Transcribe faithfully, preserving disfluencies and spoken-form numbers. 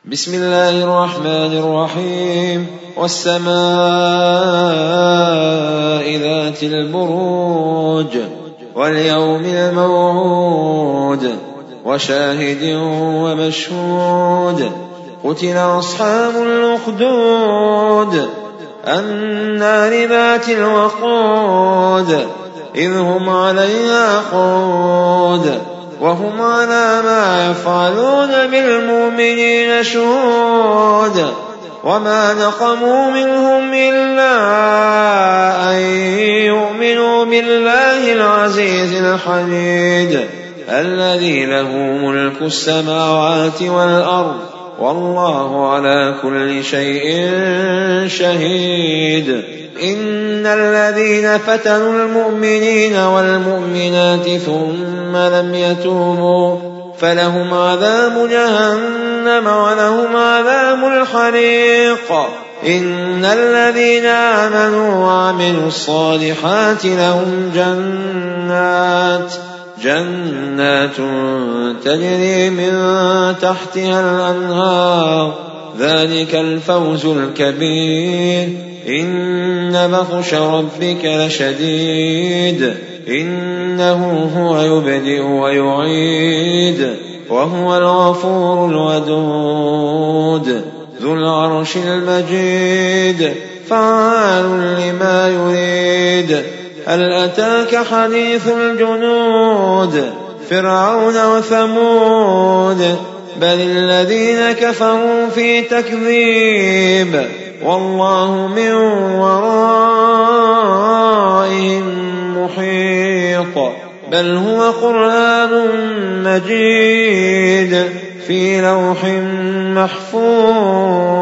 بسم الله الرحمن الرحيم والسماء ذات البروج واليوم الموعود وشاهد ومشهود قتل أصحاب الأخدود النار ذات الوقود إذ هم عليها قعود وهم على ما يفعلون بالمؤمنين شهود وما نقموا منهم إلا أن يؤمنوا بالله العزيز الحميد الذي له ملك السماوات والأرض والله على كل شيء شهيد. إن الذين فتنوا المؤمنين والمؤمنات ثم لم يتوبوا فلهم عذاب جهنم ولهم عذاب الحريق. إن الذين آمنوا وعملوا الصالحات لهم جنات جنات تجري من تحتها الأنهار ذلك الفوز الكبير. إن بطش ربك لشديد إنه هو يبدئ ويعيد وهو الغفور الودود ذو العرش المجيد فعال لما يريد. هل أتاك حديث الجنود فرعون وثمود بل الذين كفروا في تكذيب والله من ورائهم محيط. بل هو قرآن مجيد في لوح محفوظ.